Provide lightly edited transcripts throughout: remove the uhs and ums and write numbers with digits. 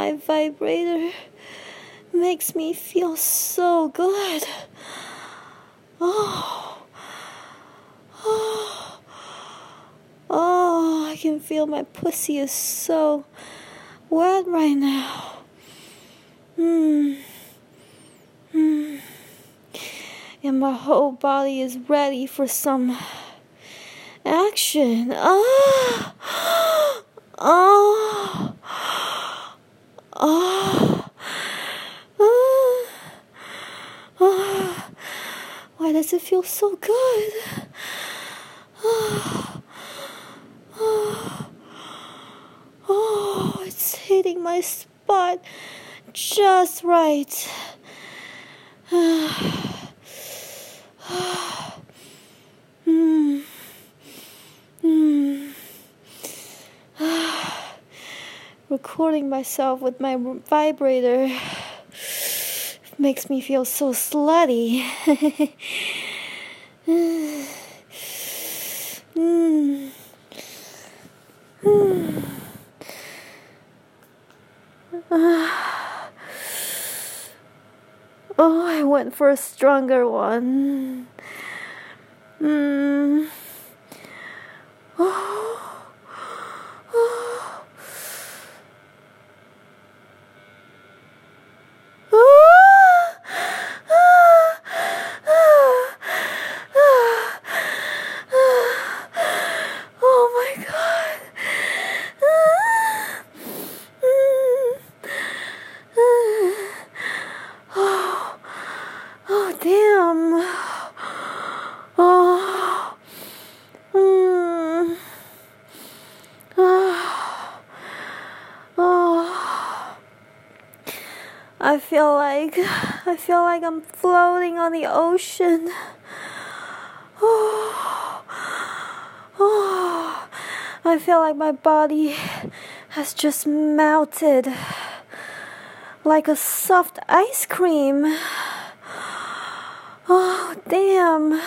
my vibrator makes me feel so good. Oh, I can feel my pussy is so wet right now. And my whole body is ready for some action. Why does it feel so good? It's hitting my spot just right. Recording myself with my vibrator makes me feel so slutty. I went for a stronger one. Oh my God. Oh damn. I feel like I'm floating on the ocean. I feel like my body has just melted like a soft ice cream. Oh, damn.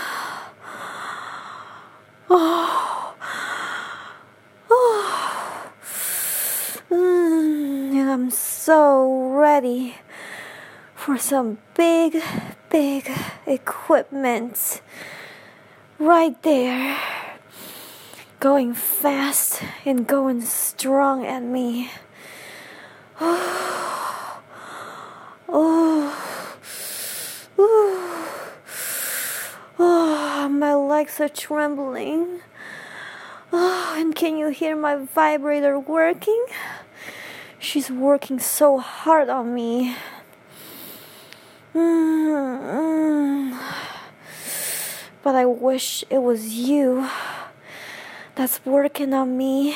And I'm so ready for some big equipment right there, going fast and going strong at me. My legs are trembling. And can you hear my vibrator working? She's working so hard on me. But I wish it was you that's working on me.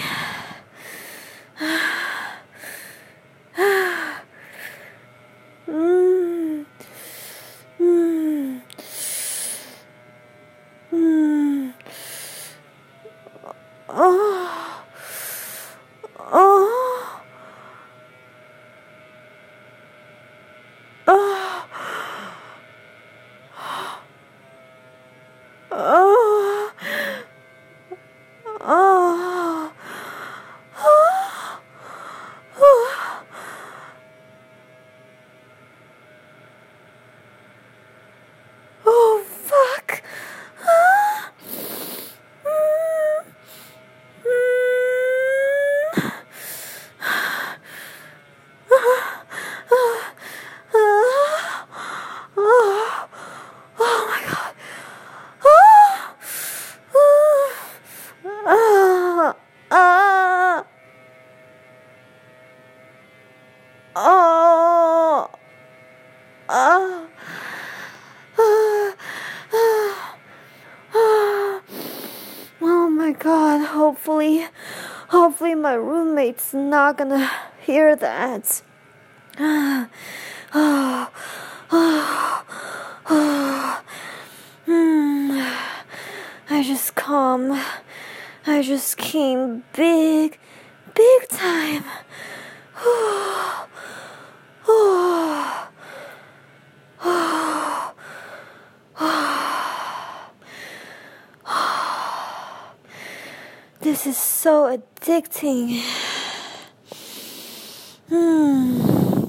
Oh my God, hopefully my roommate's not gonna hear that. I just came big time. This is so addicting. Hmm.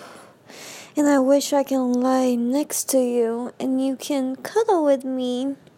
And I wish I can lie next to you and you can cuddle with me.